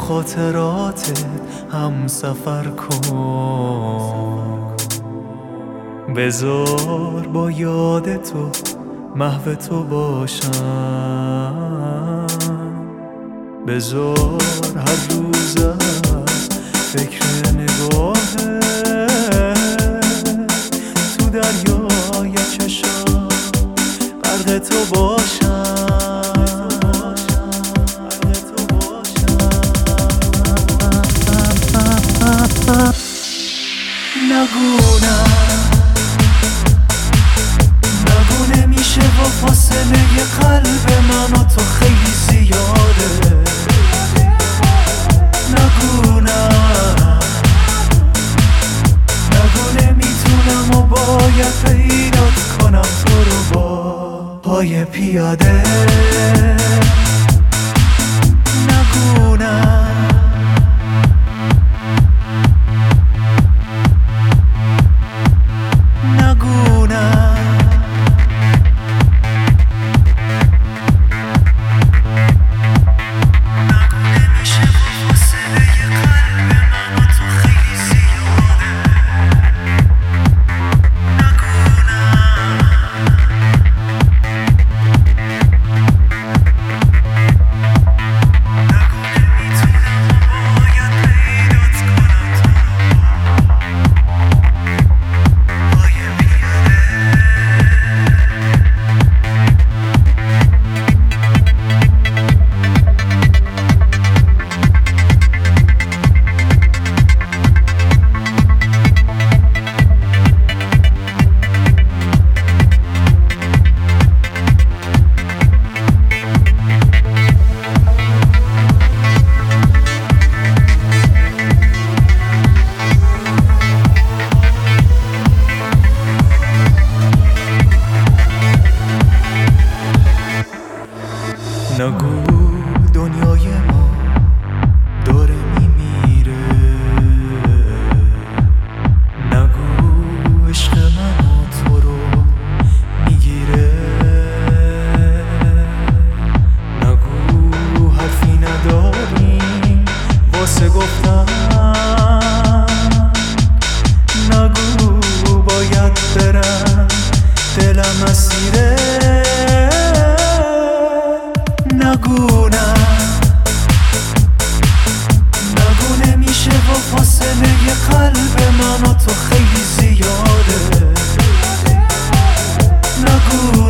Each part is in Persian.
خاطراتت هم سفر کن. بذار با یاد تو محو تو باشم. بذار هر روز از فکر نگاهت تو دریای چشام غرق تو باشم. نگو نمیشه و فاصله قلب من و تو خیلی زیاده. نگو نمیتونم و باید پیدات کنم تو رو با پای پیاده. نگو نگو دنیای ما داره میمیره. نگو عشق من و تو رو میگیره. نگو حرفی نداریم واسه گفتن. نگو باید برم دلم اسیره. نگو نمیشه و فاصله قلب من و تو خیلی زیاده. نگو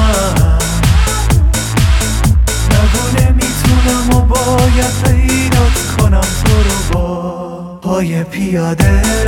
نمیتونم و باید پیدات کنم تو رو با پای پیاده.